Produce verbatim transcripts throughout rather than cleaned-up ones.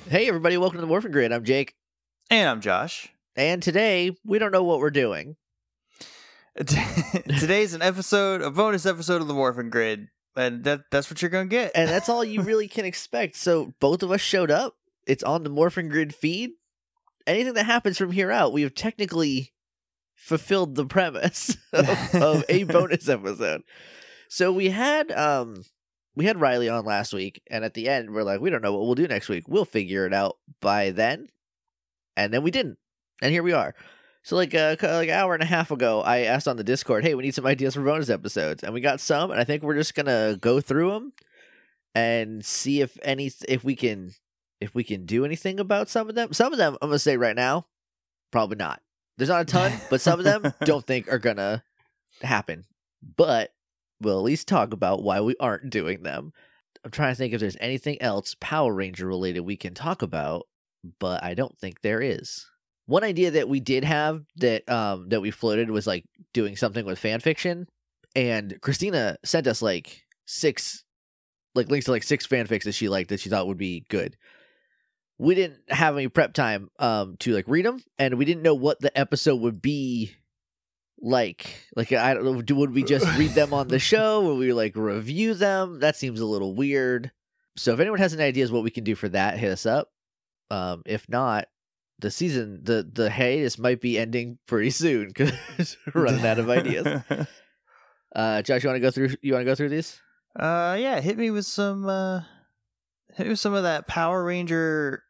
Hey, everybody, welcome to the Morphin Grid. I'm Jake. And I'm Josh. And today, we don't know what we're doing. Today's an episode, a bonus episode of the Morphin Grid. And that that's what you're going to get. And that's all you really can expect. So, both of us showed up. It's on the Morphin Grid feed. Anything that happens from here out, we have technically fulfilled the premise of, of a bonus episode. So, we had... um. We had Riley on last week, and at the end, we're like, we don't know what we'll do next week. We'll figure it out by then. And then we didn't. And here we are. So like, uh, like an hour and a half ago, I asked on the Discord, hey, we need some ideas for bonus episodes. And we got some, and I think we're just going to go through them and see if any, if we can, if we can do anything about some of them. Some of them, I'm going to say right now, probably not. There's not a ton, but some of them don't think are going to happen. But we'll at least talk about why we aren't doing them. I'm trying to think if there's anything else Power Ranger related we can talk about, but I don't think there is. One idea that we did have that um that we floated was like doing something with fan fiction, and Christina sent us like six like links to like six fanfics that she liked that she thought would be good. We didn't have any prep time um to like read them, and we didn't know what the episode would be. Like, like I don't know, do, would we just read them on the show? Would we, like, review them? That seems a little weird. So if anyone has any ideas what we can do for that, hit us up. Um, if not, the season, the, the hiatus might be ending pretty soon because we're running out of ideas. Uh, Josh, you want to go through, you want to go through these? Uh, yeah, hit me with some, uh, hit me with some of that Power Ranger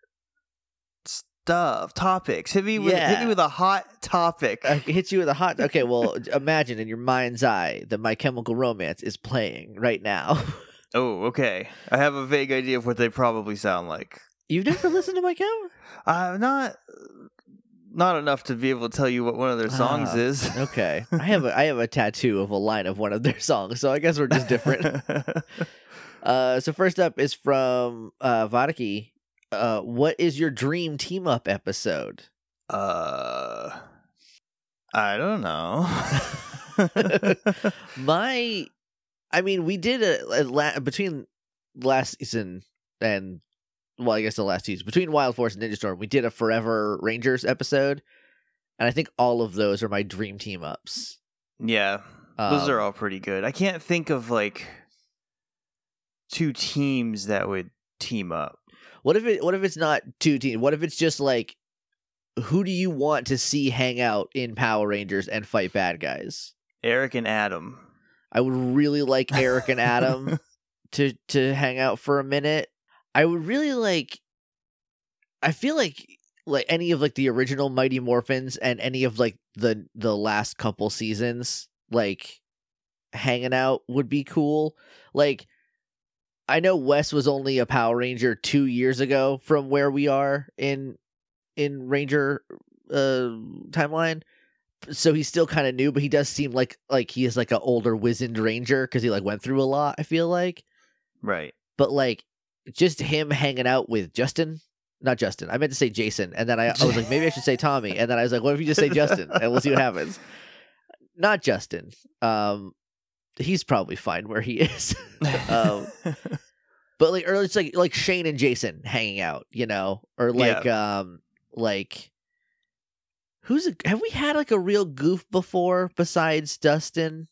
stuff, topics. Hit me with Yeah. hit me with a hot topic. I can hit you with a hot. Okay, well, imagine in your mind's eye that My Chemical Romance is playing right now. Oh, okay. I have a vague idea of what they probably sound like. You've never listened to My Chemical? Uh, not not enough to be able to tell you what one of their songs Ah, is. Okay, I have a I have a tattoo of a line of one of their songs, so I guess we're just different. uh, so first up is from uh, Vodaki. Uh, what is your dream team up episode? Uh, I don't know. My, I mean, we did a, a la- between last season and well, I guess the last season between Wild Force and Ninja Storm, we did a Forever Rangers episode, and I think all of those are my dream team ups. Yeah, those Um, are all pretty good. I can't think of like two teams that would team up. What if it? What if it's not two teams? What if it's just like, who do you want to see hang out in Power Rangers and fight bad guys? Eric and Adam. I would really like Eric and Adam to to hang out for a minute. I would really like. I feel like like any of like the original Mighty Morphins and any of like the the last couple seasons like hanging out would be cool. Like, I know Wes was only a Power Ranger two years ago from where we are in in Ranger uh, timeline, so he's still kind of new. But he does seem like like he is like an older, wizened Ranger because he like went through a lot. I feel like, Right. but like just him hanging out with Justin, not Justin. I meant to say Jason, and then I, I was like, maybe I should say Tommy, and then I was like, what if you just say Justin, and we'll see what happens. Not Justin. Um. He's probably fine where he is. um, but like, or it's like like Shane and Jason hanging out, you know, or like yeah. um like who's a, have we had like a real goof before besides Dustin?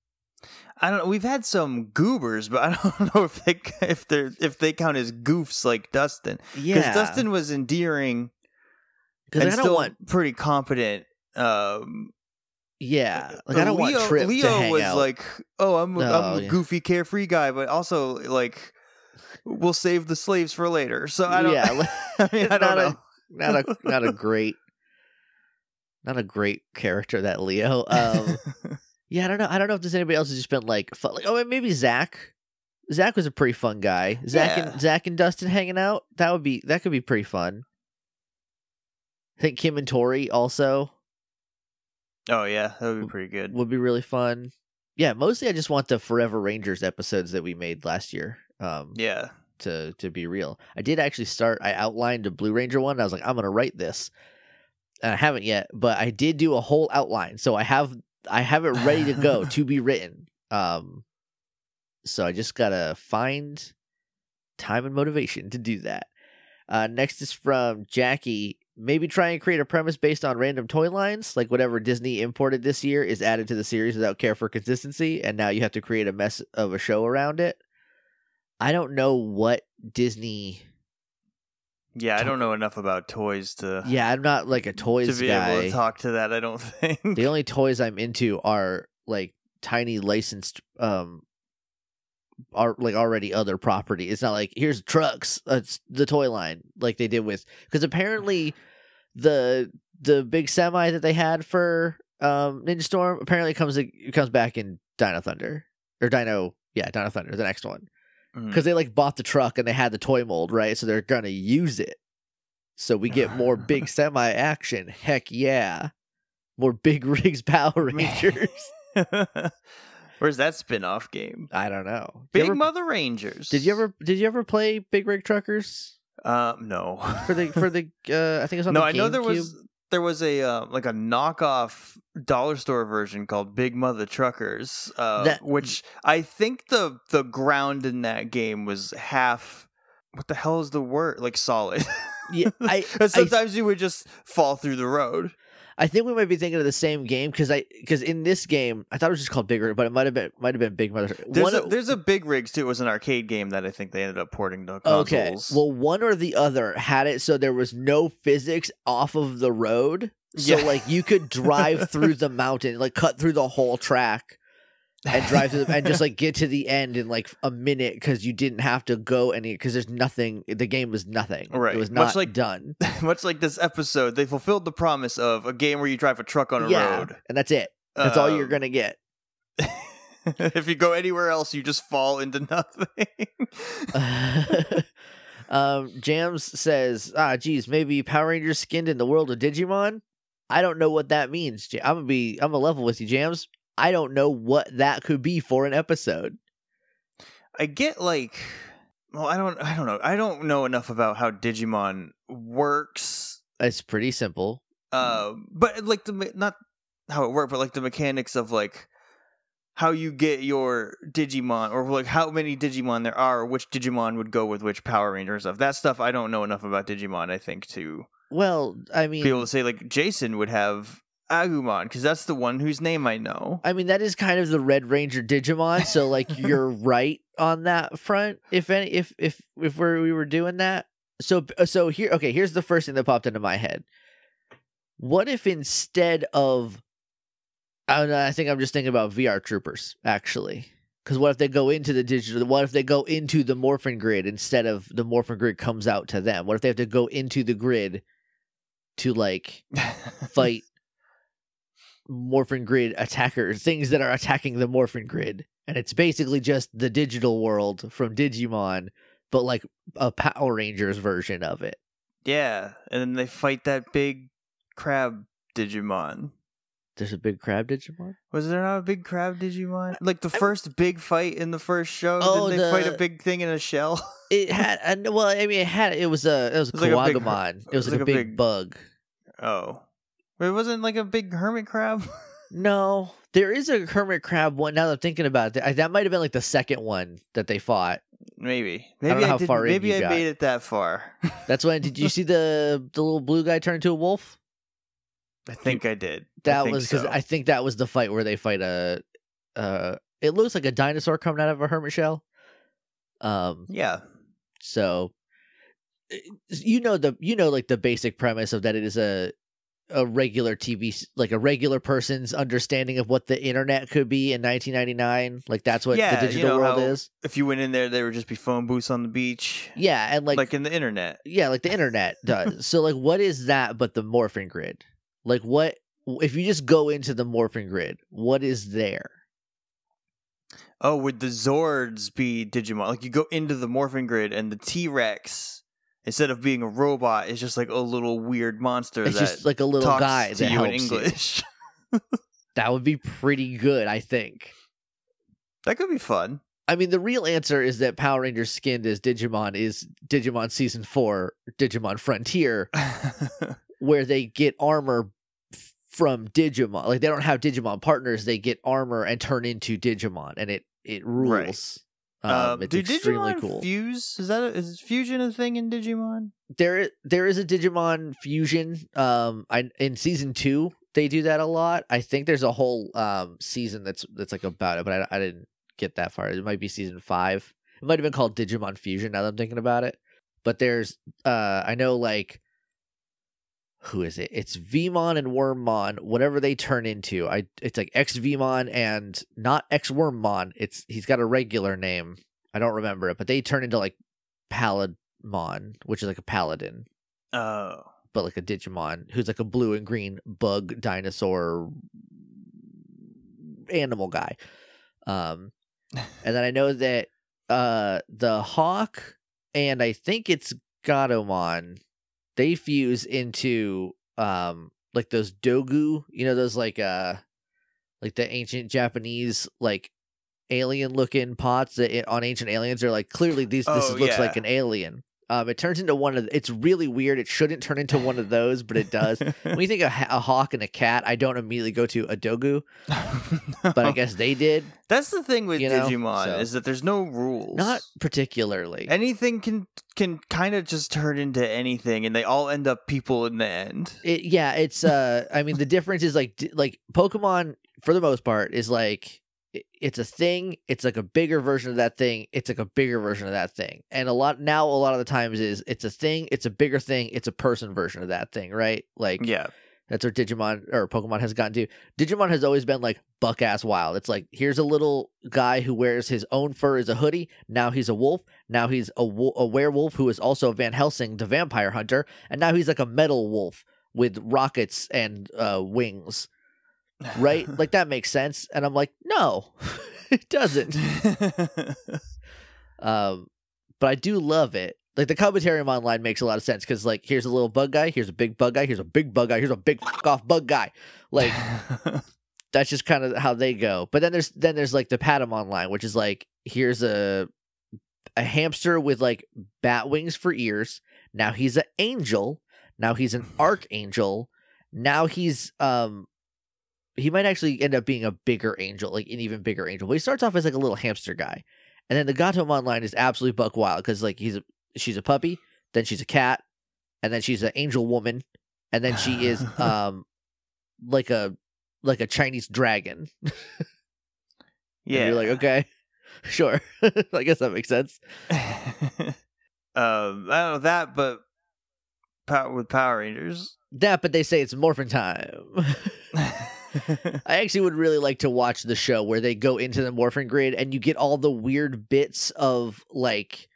I don't know. We've had some goobers, but I don't know if they if they if they count as goofs like Dustin. Yeah, because Dustin was endearing and I don't still want pretty competent. Um, Yeah, like I don't Leo, want Trip Leo to hang was out. like, "Oh, I'm, No, I'm a yeah. goofy, carefree guy," but also like, we'll save the slaves for later. So I don't. Yeah, I mean, I don't not know. a not a not a great not a great character that Leo. Um, yeah, I don't know. I don't know if there's anybody else who's just been like, fun. Like, oh, maybe Zach. Zach was a pretty fun guy. Zach Yeah. and Zach and Dustin hanging out. That would be that could be pretty fun. I think Kim and Tori also Oh yeah, that would be pretty good. would be really fun. Yeah, mostly I just want the Forever Rangers episodes that we made last year. Um, Yeah. to to be real, I did actually start. I outlined a Blue Ranger one. I was like, I'm gonna write this, and I haven't yet, but I did do a whole outline, so I have I have it ready to go to be written. Um, so I just gotta find time and motivation to do that. Uh, next is from Jackie. Maybe try and create a premise based on random toy lines, like whatever Disney imported this year is added to the series without care for consistency, and now you have to create a mess of a show around it. I don't know what Disney... Yeah, I don't know enough about toys to... Yeah, I'm not like a toys to be guy. able to talk to that, I don't think. The only toys I'm into are like tiny licensed... um. Are like already other property. It's not like here's trucks. Uh, it's the toy line like they did with because apparently the the big semi that they had for um Ninja Storm apparently comes it comes back in Dino Thunder or Dino yeah Dino Thunder the next one because mm. they like bought the truck and they had the toy mold right so they're gonna use it so we get more big semi action. Heck yeah, more Big Rigs Power Rangers. Where's that spin-off game? I don't know. Big ever, Mother Rangers. Did you ever did you ever play Big Rig Truckers? Um, no. for the for the uh, I think it was on no, the I know GameCube. there was there was a uh, like a knockoff dollar store version called Big Mother Truckers, uh, that, which I think the the ground in that game was half. What the hell is the word? Like solid. Yeah, I sometimes I, you would just fall through the road. I think we might be thinking of the same game because I because in this game I thought it was just called Big Rig, but it might have been might have been Big Mother. There's, one, a, there's a Big Rigs too. It was an arcade game that I think they ended up porting to consoles. Okay, well, one or the other had it so there was no physics off of the road, so yeah. like you could drive through the mountain, like cut through the whole track, and drive to the, and just like get to the end in like a minute because you didn't have to go any because there's nothing. The game was nothing. Right, it was not much like, done. Much like this episode, they fulfilled the promise of a game where you drive a truck on a yeah, road, and that's it. That's um, all you're gonna get. If you go anywhere else, you just fall into nothing. um, Jams says, "Ah, geez, maybe Power Rangers skinned in the world of Digimon." I don't know what that means. I'm gonna be. I'm gonna level with you, Jams. I don't know what that could be for an episode. I get like, well, I don't, I don't know. I don't know enough about how Digimon works. It's pretty simple. Uh, but like the not how it works, but like the mechanics of like how you get your Digimon, or like how many Digimon there are, or which Digimon would go with which Power Ranger and stuff. That stuff I don't know enough about Digimon. I think to well, I mean, be able to say like Jason would have Agumon, because that's the one whose name I know. I mean, that is kind of the Red Ranger Digimon, so like you're right on that front. If any, if if if we're, we were doing that, so so here, okay, here's the first thing that popped into my head. What if instead of, I don't know, I think I'm just thinking about V R Troopers actually, because what if they go into the digital? What if they go into the Morphin Grid instead of the Morphin Grid comes out to them? What if they have to go into the grid to like fight Morphin Grid attackers, things that are attacking the Morphin Grid, and it's basically just the digital world from Digimon, but like a Power Rangers version of it. Yeah, and then they fight that big crab Digimon. There's a big crab Digimon? Was there not a big crab Digimon? Like the first big fight in the first show, oh, did they the... fight a big thing in a shell? It had, uh, well, I mean, it had, it was a, it was a it was Kawagamon. Like a big, it was like, like a, big, big bug. Oh. It wasn't like a big hermit crab? No, there is a hermit crab one. Now that I'm thinking about it, that might have been like the second one that they fought. Maybe, maybe I don't know I how didn't, far maybe I got. made it that far. That's when. Did you see the the little blue guy turn into a wolf? I think I did. That I was because so. I think that was the fight where they fight a. Uh, it looks like a dinosaur coming out of a hermit shell. Um. Yeah. So, you know the you know like the basic premise of that it is a. a regular T V, like a regular person's understanding of what the internet could be in nineteen ninety-nine. Like that's what yeah, the digital you know world how is. If you went in there, there would just be phone booths on the beach. Yeah, and like like in the internet. Yeah, like the internet does. So like, what is that but the Morphin Grid? Like what if you just go into the Morphin Grid? What is there? Oh, would the Zords be Digimon? Like you go into the Morphin Grid and the T-Rex, instead of being a robot, it's just like a little weird monster. It's that just like a little talks guy to that you helps in English. You. That would be pretty good, I think. That could be fun. I mean, the real answer is that Power Rangers skinned as Digimon is Digimon Season four, Digimon Frontier, where they get armor from Digimon. Like, they don't have Digimon partners, they get armor and turn into Digimon, and it, it rules. Um, Um, it's do extremely Digimon cool. fuse? Is that a, is fusion a thing in Digimon? There, there is a Digimon fusion. Um, I in season two they do that a lot. I think there's a whole um season that's that's like about it, but I, I didn't get that far. It might be season five. It might have been called Digimon Fusion. Now that I'm thinking about it, but there's uh, I know like. Who is it? It's Vmon and Wormmon, whatever they turn into. I it's like X Vmon and not X Wormmon. It's he's got a regular name. I don't remember it, but they turn into like Paladmon, which is like a paladin, Oh, but like a Digimon who's like a blue and green bug dinosaur animal guy. Um, and then I know that uh the Hawk and I think it's Gatomon. They fuse into um like those dogu, you know, those like uh like the ancient Japanese like alien looking pots that on Ancient Aliens are like clearly these this Oh, looks yeah. like an alien. Um, it turns into one of. It's really weird. It shouldn't turn into one of those, but it does. When you think of a hawk and a cat, I don't immediately go to a dogu, but I guess they did. That's the thing with You know, Digimon so- is that there's no rules. Not particularly. anything can can kind of just turn into anything, and they all end up people in the end. It, yeah, it's. Uh, I mean, the difference is like d- like Pokemon for the most part is like it- it's a thing. It's like a bigger version of that thing. It's like a bigger version of that thing. And a lot now, a lot of the times is it's a thing. It's a bigger thing. It's a person version of that thing, right? Like Yeah, that's what Digimon or Pokemon has gotten to. Digimon has always been like buck ass wild. It's like here's a little guy who wears his own fur as a hoodie. Now he's a wolf. Now he's a, wo- a werewolf who is also Van Helsing, the vampire hunter. And now he's like a metal wolf with rockets and uh, wings. Right? Like that makes sense. And I'm like, no, it doesn't. Um, but I do love it. Like the commentary online makes a lot of sense because like here's a little bug guy, here's a big bug guy, here's a big bug guy, here's a big fuck off bug guy. Like that's just kind of how they go. But then there's then there's like the Patamon line, which is like here's a a hamster with like bat wings for ears. Now he's an angel. Now he's an archangel. Now he's um he might actually end up being a bigger angel, like an even bigger angel. But he starts off as like a little hamster guy. And then the Gatomon line is absolutely buck wild because like he's a she's a puppy, then she's a cat, and then she's an angel woman, and then she is um like a like a Chinese dragon. yeah. And you're like, okay, sure. I guess that makes sense. um, I don't know that, but power, with Power Rangers. That, but they say it's morphin' time. I actually would really like to watch the show where they go into the morphin grid and you get all the weird bits of like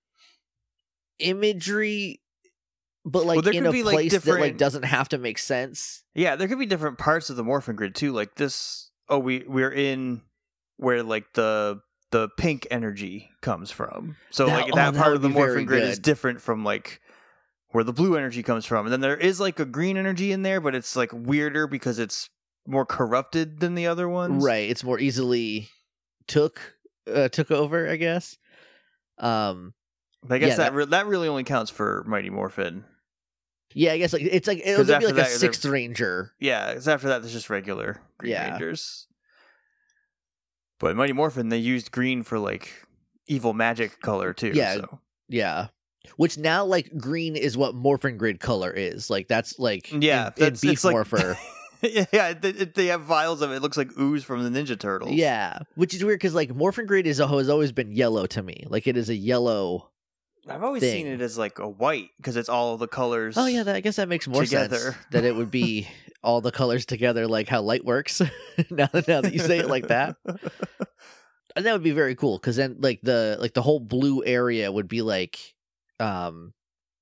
imagery, but like Well, there in could a be, like, place that like different- doesn't have to make sense. Yeah, there could be different parts of the Morphin Grid too. Like this. Oh, we we're in where like the the pink energy comes from. So That- like oh, that that part would of the be very Morphin Grid is good. different from like where the blue energy comes from. And then there is like a green energy in there, but it's like weirder because it's more corrupted than the other ones. Right. It's more easily took uh, took over, I guess. Um But I guess Yeah, that that- re- that really only counts for Mighty Morphin. yeah, I guess like it's like it 'Cause would be after like that, a they're- sixth ranger. Yeah, because after that, there's just regular Green Yeah. Rangers. But in Mighty Morphin, they used green for like evil magic color too. Yeah. So. Yeah. Which now like green is what Morphin Grid color is. Like that's like Yeah, in, in that's- Beef it's like- Morpher. yeah, they, they have vials of it. It looks like ooze from the Ninja Turtles. Yeah, which is weird because like Morphin Grid is has always been yellow to me. Like it is a yellow. I've always thing. seen it as like a white because it's all the colors. Oh yeah, that, I guess that makes more sense. Together. That it would be all the colors together, like how light works. now, that, now that you say it like that, and that would be very cool. Because then like the like the whole blue area would be like, um,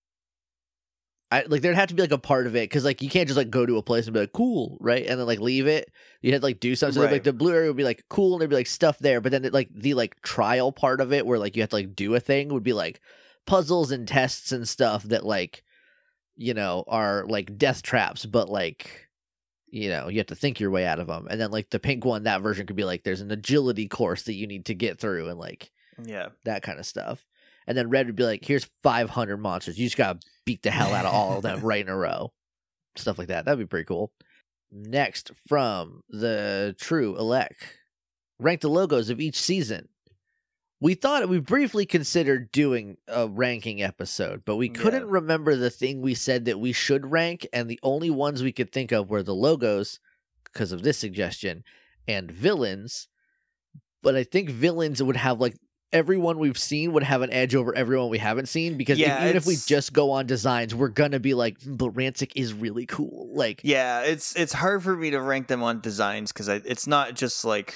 I like there'd have to be like a part of it because like you can't just like go to a place and be like cool, right, and then like leave it. You had to like do something. So Right. like the blue area would be like cool, and there'd be like stuff there. But then it, like the like trial part of it, where like you have to like do a thing, would be like puzzles and tests and stuff that like you know are like death traps, but like you know you have to think your way out of them. And then like the pink one, that version could be like there's an agility course that you need to get through and like Yeah. that kind of stuff. And then red would be like, here's five hundred monsters. You just gotta beat the hell out of all of them right in a row. Stuff like that. That'd be pretty cool. Next, from the True Elect, rank the logos of each season. We thought we briefly considered doing a ranking episode, but we couldn't Yeah. remember the thing we said that we should rank, and the only ones we could think of were the logos, because of this suggestion, and villains. But I think villains would have, like, everyone we've seen would have an edge over everyone we haven't seen, because Yeah, if, even if we it's- just go on designs, we're gonna be like, but Rancic is really cool. Like, Yeah, it's it's hard for me to rank them on designs because it's not just like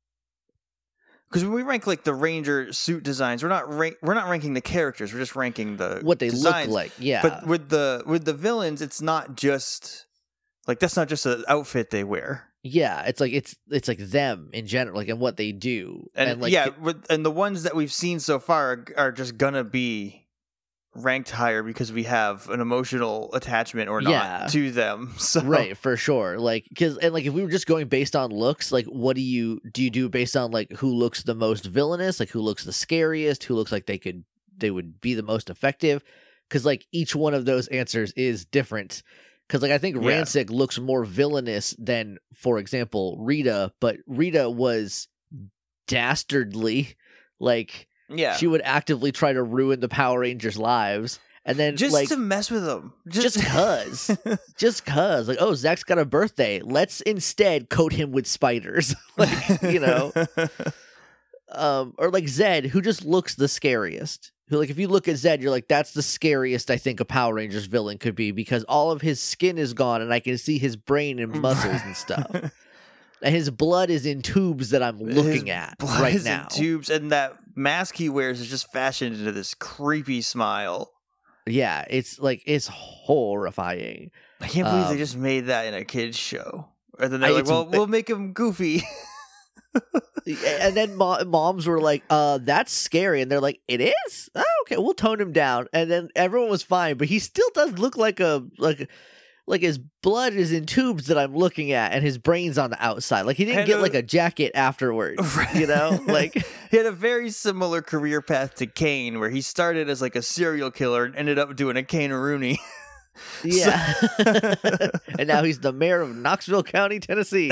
because when we rank like the Ranger suit designs, we're not rank, we're not ranking the characters, we're just ranking the what they designs. look like. Yeah. But with the with the villains, it's not just like that's not just an outfit they wear. Yeah, it's like it's it's like them in general, like and what they do, And, and like yeah, with, and the ones that we've seen so far are, are just gonna be ranked higher because we have an emotional attachment or not Yeah. to them. So right, for sure. Like, because and like if we were just going based on looks, like what do you do? You do based on like who looks the most villainous, like who looks the scariest, who looks like they could they would be the most effective? Because like each one of those answers is different. Because like I think Yeah. Rancic looks more villainous than, for example, Rita, but Rita was dastardly. Like yeah, she would actively try to ruin the Power Rangers' lives, and then just like to mess with them, just cause, just cause, like, oh, Zach's got a birthday. Let's instead coat him with spiders, like you know, um, or like Zed, who just looks the scariest. Who, like, if you look at Zed, you're like, that's the scariest I think a Power Rangers villain could be, because all of his skin is gone, and I can see his brain and muscles and stuff. And his blood is in tubes that I'm looking His at blood right is in now. tubes, and that mask he wears is just fashioned into this creepy smile. Yeah, it's like it's horrifying. I can't believe Um, they just made that in a kids show. And then they're I- like, it's- "Well, we'll make him goofy." And then mo- moms were like, uh, that's scary. And they're like, it is? Oh, okay, we'll tone him down. And then everyone was fine, but he still does look like a, like, like his blood is in tubes that I'm looking at, and his brain's on the outside. Like he didn't And, get uh, like a jacket afterwards, you know? Like, He had a very similar career path to Kane, where he started as like a serial killer and ended up doing a Kane Rooney. yeah. And now he's the mayor of Knoxville County, Tennessee.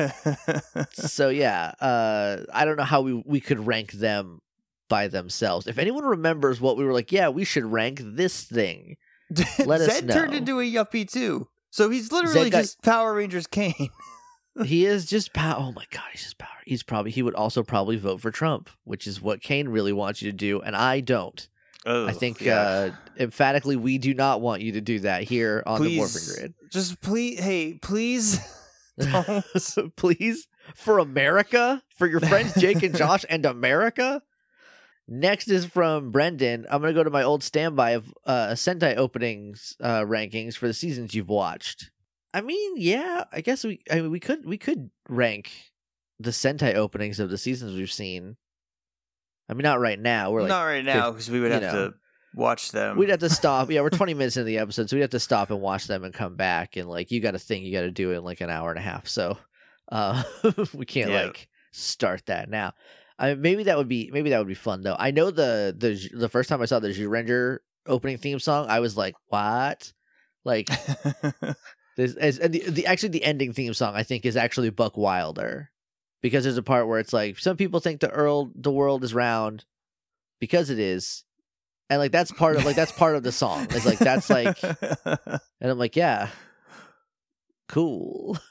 So yeah, uh, I don't know how we, we could rank them by themselves. If anyone remembers what we were like, yeah, we should rank this thing. Let us Zed turned know. into a yuppie too, so he's literally Zed got- just Power Rangers Kane. He is just power. Oh my god, he's just power. He's probably he would also probably vote for Trump, which is what Kane really wants you to do, and I don't. I think uh, emphatically we do not want you to do that here on the Morphin Please, Grid. just please, hey, please, don't. Please, for America, for your friends Jake and Josh and America. Next is from Brendan. I'm gonna go to my old standby of uh, Sentai openings uh, rankings for the seasons you've watched. I mean, yeah, I guess we. I mean, we could we could rank the Sentai openings of the seasons we've seen. I mean, not right now. We're like Not right now because we would you have know. to watch them. we'd have to stop. Yeah, we're twenty minutes into the episode, so we'd have to stop and watch them and come back. And like, you got a thing you got to do in like an hour and a half. So uh, we can't Yeah. like start that now. I mean, maybe that would be maybe that would be fun though. I know the the the first time I saw the Zyuranger opening theme song, I was like, what? Like this as and the, the actually the ending theme song I think is actually Buck Wilder, because there's a part where it's like some people think the Earl the world is round because it is. And like that's part of like that's part of the song. It's like that's like and I'm like, yeah. Cool.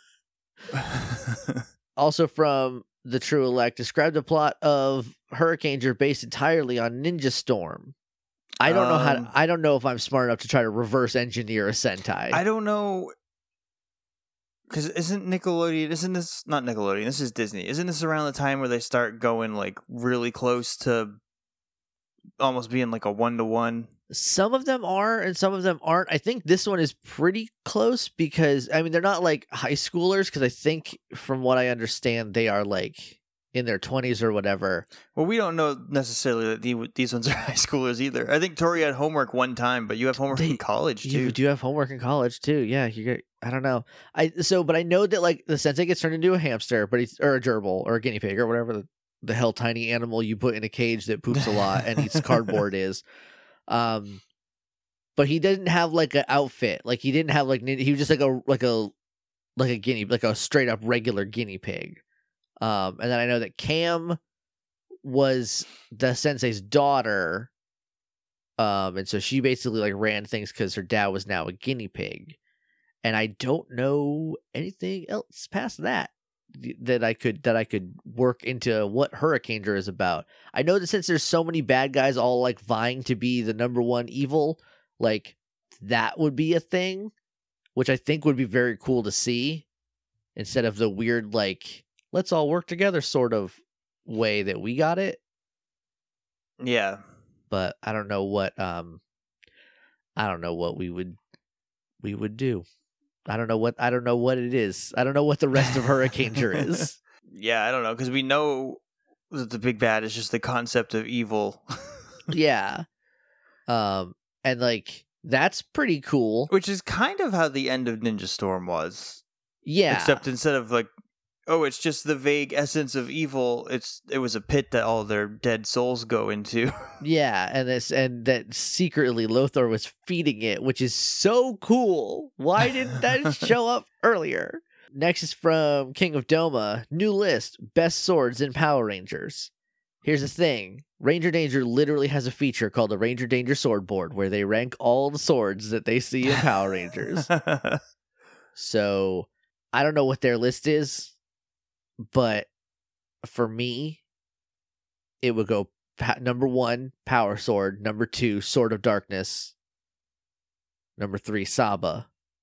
Also from The True Elect, describe the plot of Hurricanes are based entirely on Ninja Storm. I don't know how Um, to, I don't know if I'm smart enough to try to reverse engineer a Sentai. I don't know. Because isn't Nickelodeon, isn't this, not Nickelodeon, this is Disney. Isn't this around the time where they start going like really close to almost being like a one to one? Some of them are and some of them aren't. I think this one is pretty close because, I mean, they're not like high schoolers, because I think from what I understand, they are like in their twenties or whatever. Well, we don't know necessarily that the, these ones are high schoolers either. I think Tori had homework one time, but you have homework They- in college too. You do have homework in college too. Yeah, you get. I don't know. I so, but I know that like the sensei gets turned into a hamster, but he's or a gerbil or a guinea pig or whatever the, the hell tiny animal you put in a cage that poops a lot and eats cardboard is. Um, but he didn't have like an outfit. Like he didn't have like nin- he was just like a like a like a guinea like a straight up regular guinea pig. Um, and then I know that Cam was the sensei's daughter. Um, and so she basically like ran things because her dad was now a guinea pig. And I don't know anything else past that that I could that I could work into what Hurricaneger is about. I know that since there's so many bad guys all like vying to be the number one evil, like that would be a thing, which I think would be very cool to see instead of the weird like let's all work together sort of way that we got it. Yeah. But I don't know what um I don't know what we would we would do. I don't know what I don't know what it is. I don't know what the rest of Hurricaneger is. Yeah, I don't know, because we know that the big bad is just the concept of evil. Yeah. Um and like that's pretty cool. Which is kind of how the end of Ninja Storm was. Yeah. Except instead of like, oh, it's just the vague essence of evil, it's it was a pit that all their dead souls go into. Yeah, and this and that secretly Lothar was feeding it, which is so cool. Why didn't that show up earlier? Next is from King of Doma. New list, best swords in Power Rangers. Here's the thing. Ranger Danger literally has a feature called the Ranger Danger Sword Board where they rank all the swords that they see in Power Rangers. So, I don't know what their list is, but for me, it would go pa- number one, Power Sword. Number two, Sword of Darkness. Number three, Saba.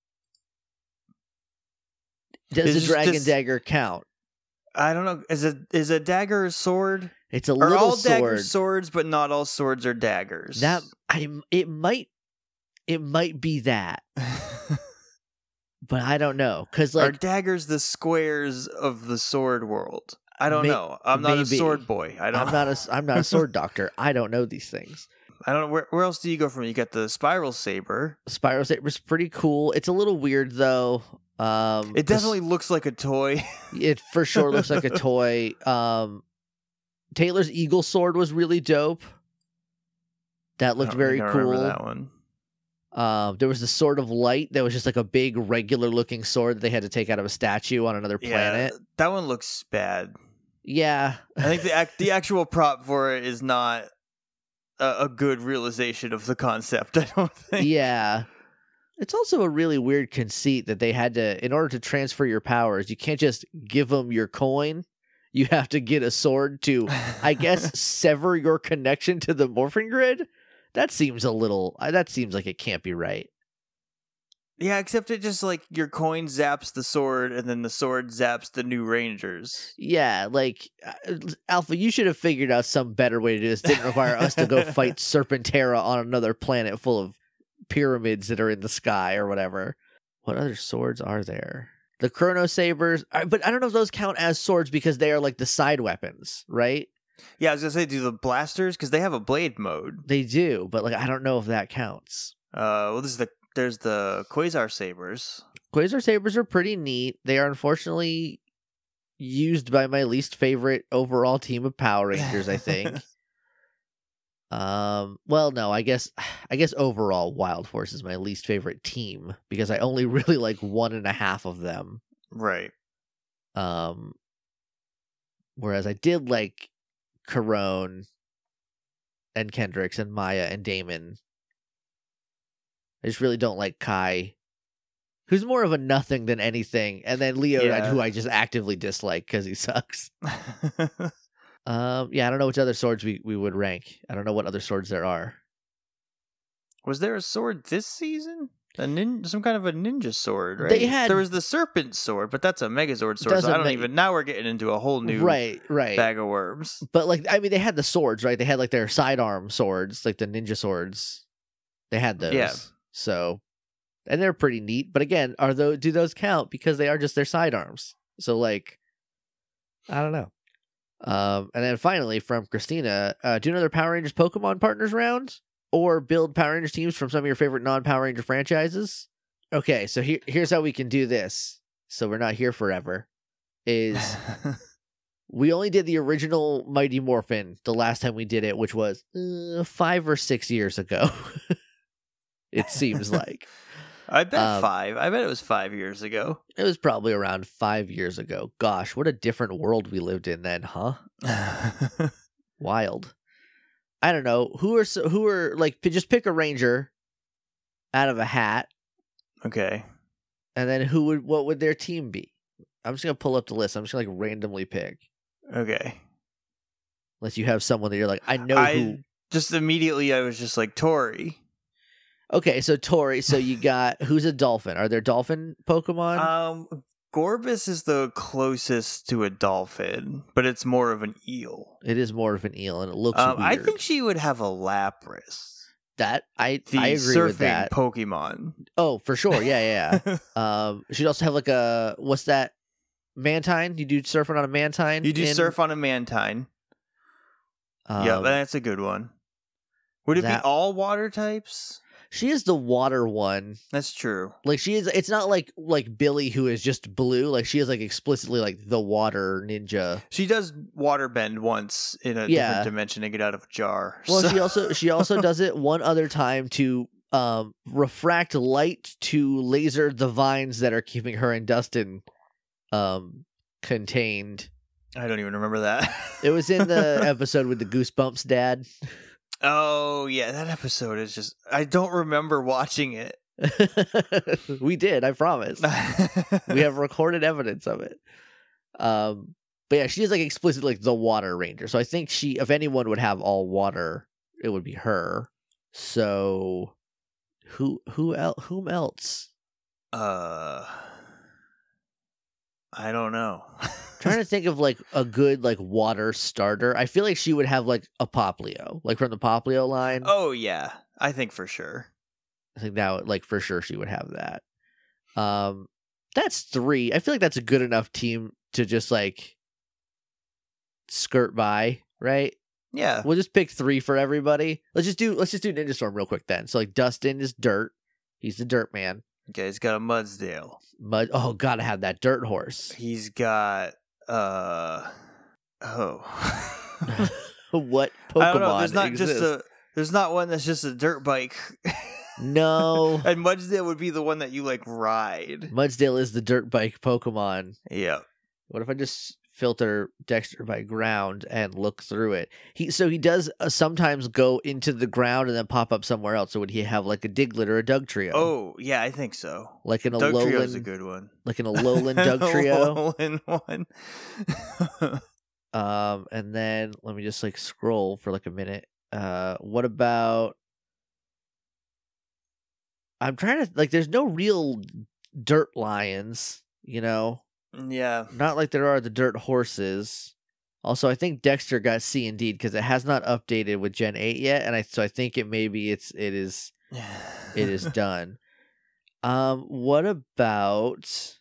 Does Is the Dragon this- Dagger count? I don't know. Is a is a dagger a sword? It's a Are little all sword. daggers swords, but not all swords are daggers? That I it might it might be that, but I don't know because are like daggers the squares of the sword world? I don't May- know. I'm not a maybe. sword boy. I don't. I'm not a I'm not a sword doctor. I don't know these things. I don't know where. Where else do you go from? You got the spiral saber. Spiral Saber's pretty cool. It's a little weird though. Um, It definitely looks like a toy. it for sure looks like a toy. Um, Taylor's Eagle Sword was really dope. That looked I don't very think I cool. remember that one. Um, there was the Sword of Light that was just like a big regular looking sword that they had to take out of a statue on another planet. Yeah, that one looks bad. Yeah. I think the act, the actual prop for it is not a, a good realization of the concept. I don't think. Yeah. It's also a really weird conceit that they had to, in order to transfer your powers, you can't just give them your coin. You have to get a sword to, I guess, sever your connection to the Morphin Grid. That seems a little, that seems like it can't be right. Yeah, except it just like your coin zaps the sword and then the sword zaps the new Rangers. Yeah, like, uh, Alpha, you should have figured out some better way to do this. Didn't require us to go fight Serpentera on another planet full of pyramids that are in the sky or whatever. What other swords are there? The Chrono Sabers, but I don't know if those count as swords because they are like the side weapons, right? Yeah, I was gonna say, do the blasters, because they have a blade mode. They do, but like I don't know if that counts. Uh, well, this is the there's the Quasar Sabers. Quasar Sabers are pretty neat. They are unfortunately used by my least favorite overall team of Power Rangers, I think. Um, well, no, I guess, I guess overall Wild Force is my least favorite team because I only really like one and a half of them. Right. Um, whereas I did like Corone and Kendricks and Maya and Damon. I just really don't like Kai, who's more of a nothing than anything. And then Leo, Yeah. who I just actively dislike because he sucks. Um, yeah, I don't know which other swords we, we would rank. I don't know what other swords there are. Was there a sword this season? A nin- some kind of a ninja sword, right? They had- There was the serpent sword, but that's a Megazord sword. So Doesn't I don't ma- even. Now we're getting into a whole new Right, right. bag of worms. But like, I mean, they had the swords, right? They had like their sidearm swords, like the ninja swords. They had those. Yeah. So, and they're pretty neat. But again, are those do those count because they are just their sidearms? So like, I don't know. Um, and then finally from Christina, uh, do another Power Rangers Pokemon Partners round or build Power Rangers teams from some of your favorite non-Power Ranger franchises. Okay, so here here's how we can do this. So we're not here forever. Is we only did the original Mighty Morphin the last time we did it, which was uh, five or six years ago. It seems like. I bet Um, five. I bet it was five years ago. It was probably around five years ago. Gosh, what a different world we lived in then, huh? Wild. I don't know who are so, who are like p- just pick a ranger out of a hat, Okay. and then who would what would their team be? I'm just gonna pull up the list. I'm just gonna like randomly pick, Okay. unless you have someone that you're like, I know I who. just immediately I was just like Tori. Okay, so Tori. So you got who's a dolphin? Are there dolphin Pokemon? Um, Gorbis is the closest to a dolphin, but it's more of an eel. It is more of an eel, and it looks Um, weird. I think she would have a Lapras. that I The I agree surfing with that. Pokemon. Oh, for sure. Yeah, yeah. yeah. um, she'd also have like a what's that? Mantine? You do surfing on a Mantine? You do in- surf on a Mantine. Um, Yeah, that's a good one. Would it that- be all water types? She is the water one. That's true. Like she is. It's not like like Billy who is just blue. Like she is like explicitly like the water ninja. She does water bend once in a Yeah. different dimension to get out of a jar. Well, so- she also she also does it one other time to um refract light to laser the vines that are keeping her and Dustin um contained. I don't even remember that. It was in the episode with the Goosebumps dad. Oh, yeah, that episode is just... I don't remember watching it. We did, I promise. We have recorded evidence of it. Um, but yeah, she is like explicitly like the water ranger. So I think she, if anyone would have all water, it would be her. So who who else? Whom else? Uh... I don't know. Trying to think of like a good like water starter. I feel like she would have like a Poplio, like from the Poplio line. Oh, yeah. I think for sure. I think that would, like for sure she would have that. Um, that's three. I feel like that's a good enough team to just like skirt by, right? Yeah. We'll just pick three for everybody. Let's just do let's just do Ninja Storm real quick then. So like Dustin is dirt. He's the dirt man. Okay, he's got a Mudsdale. Mud oh gotta have that dirt horse. He's got... Uh... Oh... What Pokemon I don't know. There's not exists? just a. There's not one that's just a dirt bike. No. And Mudsdale would be the one that you like ride. Mudsdale is the dirt bike Pokemon. Yeah. What if I just filter Dexter by ground and look through it? He so he does uh, sometimes go into the ground and then pop up somewhere else. So would he have like a Diglett or a Dugtrio? Oh yeah, I think so. like an Doug Trio is a Alolan, good one. like an Alolan Dugtrio. Alolan one. Um, and then let me just like scroll for like a minute. Uh, what about? I'm trying to like. There's no real dirt lions, you know. Yeah. Not like there are the dirt horses. Also, I think Dexter got C indeed because it has not updated with Gen eight yet, and I so I think it maybe it's it is it is done. Um, what about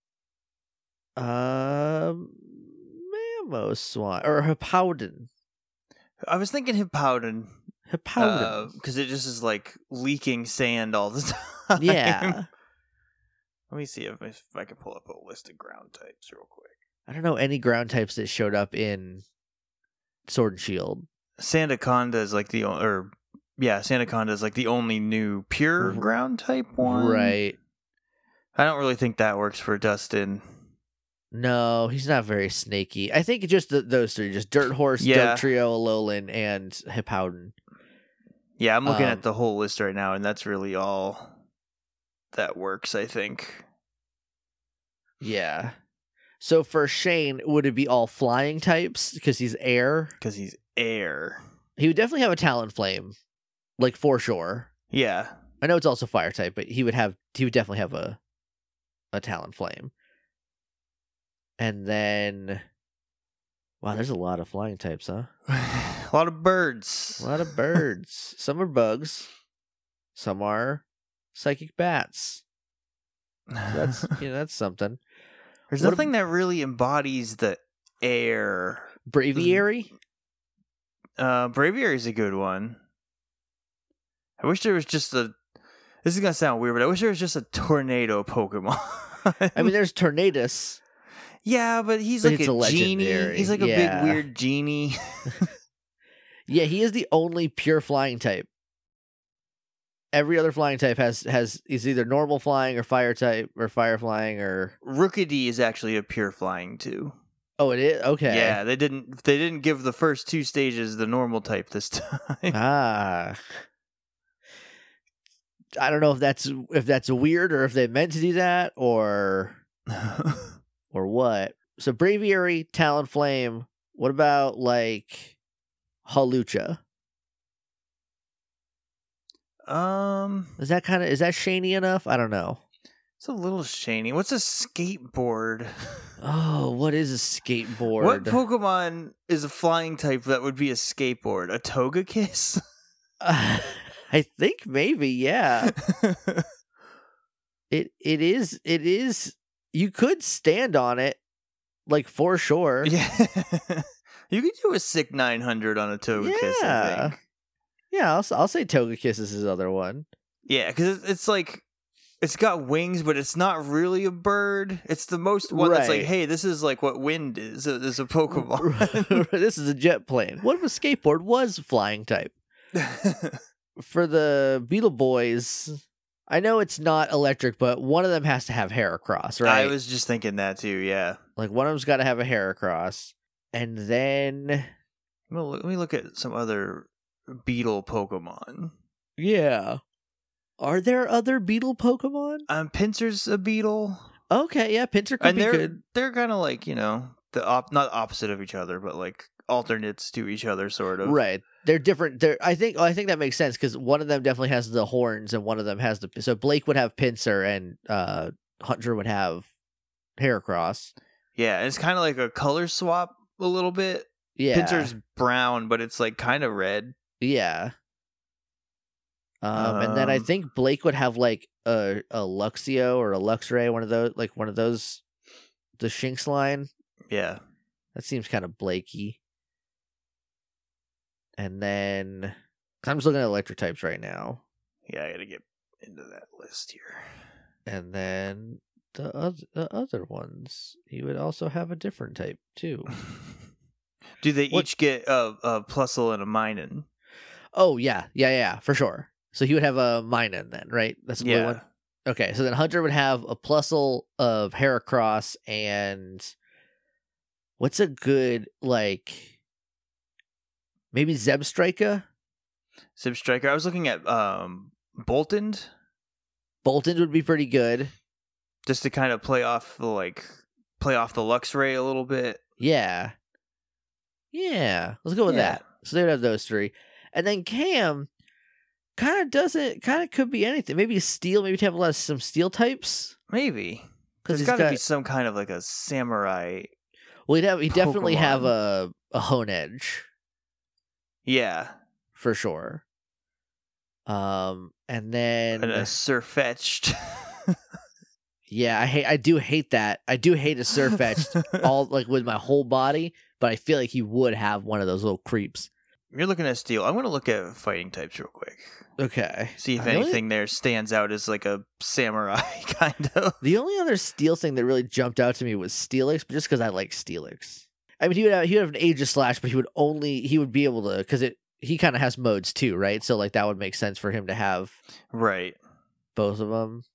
um Mamoswine or Hippowdon? I was thinking Hippowdon. Hippowdon. Because it just is like leaking sand all the time. Yeah. Let me see if, if I can pull up a list of ground types real quick. I don't know any ground types that showed up in Sword and Shield. Sandaconda is like the only, or yeah, Sandaconda is like the only new pure R- ground type one. Right. I don't really think that works for Dustin. No, he's not very snaky. I think just the, those three, just Dirt Horse, Yeah. Dugtrio, Alolan, and Hippowdon. Yeah, I'm looking Um, at the whole list right now, and that's really all that works, I think. Yeah. So for Shane, would it be all flying types because he's air? Because he's air. He would definitely have a Talonflame, like for sure. Yeah. I know it's also fire type, but he would have he would definitely have a a Talonflame. And then, wow, there's a lot of flying types, huh? A lot of birds. A lot of birds. Some are bugs. Some are psychic bats. So that's you know that's something. There's What nothing that really embodies the air. Braviary. Uh, Braviary is a good one. I wish there was just a. This is gonna sound weird, but I wish there was just a tornado Pokemon. I mean, there's Tornadus. yeah, but he's But like it's a, a genie. legendary, He's like a yeah. big weird genie. Yeah, he is the only pure flying type. Every other flying type has has is either normal flying or fire type or fire flying or Rookidee is actually a pure flying too. Oh, it is? Okay. Yeah, they didn't they didn't give the first two stages the normal type this time. Ah. I don't know if that's if that's weird or if they meant to do that or or what. So Braviary, Talonflame. What about like Hawlucha? um, Is that kind of is that shiny enough? I don't know. it's a little shiny. What's a skateboard? Oh, what is a skateboard? What Pokemon is a flying type that would be a skateboard? A Togekiss? Uh, I think maybe, yeah. It it is it is you could stand on it, like for sure. Yeah. You could do a sick nine hundred on a Togekiss, I Yeah. think. Yeah, I'll I'll say Togekiss is his other one. Yeah, because it's like it's got wings, but it's not really a bird. It's the most one that's like, Right. hey, this is like what wind is. Is a Pokemon. This is a jet plane. What if a skateboard was flying type? For the Beetle Boys, I know it's not electric, but one of them has to have Heracross, right? I was just thinking that too. Yeah. Like one of them's got to have a Heracross, and then Well, let me look at some other beetle Pokemon. yeah, are there other Beetle Pokemon? Um, Pinsir's a beetle, Okay, yeah, Pinsir could and be they're good. they're kind of like you know the op- not opposite of each other, but like alternates to each other, sort of. Right, they're different. They're I think I think that makes sense because one of them definitely has the horns, and one of them has the. So Blake would have Pinsir, and uh, Hunter would have Heracross. Yeah, and it's kind of like a color swap a little bit. Yeah, Pinsir's brown, but it's like kind of red. yeah. Um, and then I Um, think Blake would have like a a Luxio or a Luxray, one of those, like one of those, the Shinx line. Yeah. That seems kind of Blakey. And then 'cause I'm just looking at electric types right now. Yeah, I gotta get into that list here. And then the other the other ones, he would also have a different type too. Do they What- each get a, a Plusle and a Minun? Oh yeah, yeah, yeah, for sure. So he would have a Minun then, right? That's the blue Yeah. one. Okay, so then Hunter would have a Plusle of Heracross and what's a good like maybe Zebstrika? Zipstriker. I was looking at um Boltund Bolton would be pretty good. just to kind of play off the like play off the Luxray a little bit. Yeah. Yeah. Let's go with Yeah. that. So they would have those three. And then Cam kind of doesn't kind of could be anything. Maybe steel, maybe to have a lot of some steel types. Maybe. Because There's he's got to got be some kind of like a samurai. well he'd have he definitely have Pokemon. a a Hone Edge Yeah. for sure. Um and then And a Surfetched. yeah, I hate I do hate that. I do hate a Surfetched all like with my whole body, but I feel like he would have one of those little creeps. You're looking at steel. I'm going to look at fighting types real quick. Okay. See if Uh, the only- anything there stands out as like a samurai kind of. The only other Steel thing that really jumped out to me was Steelix, but just because I like Steelix. I mean, he would have, he would have an Aegis Slash, but he would only he would be able to because it he kind of has modes too, right? So like that would make sense for him to have Right. both of them.